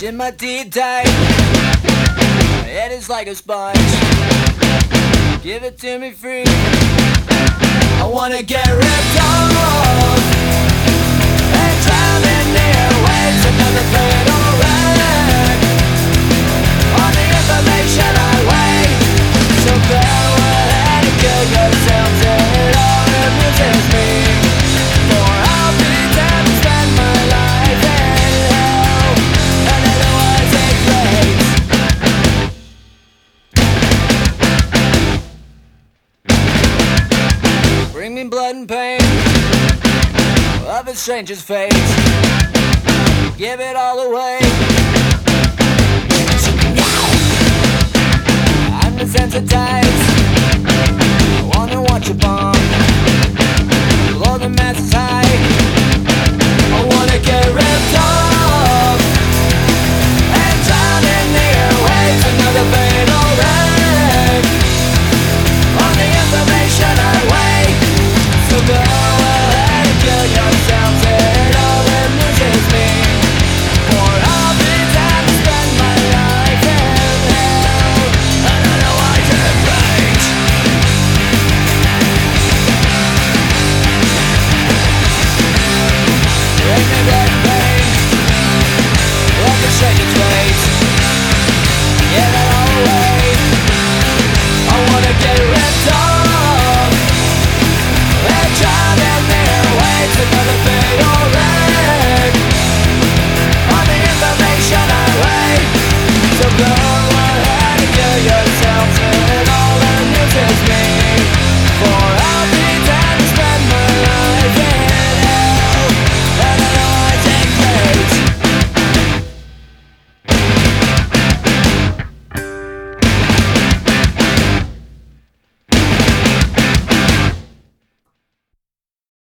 in my teeth tight. My head is like a sponge. Give it to me free. I wanna get ripped off and drown in the airwaves. Another fatal wreck on the information I weigh. So go ahead and kill yourselves. It all amuses me. For I'll be dead and spend my life in hell, and otherwise it breaks. Bring me blood and pain of a stranger's fate. Give it all away. I'm desensitized.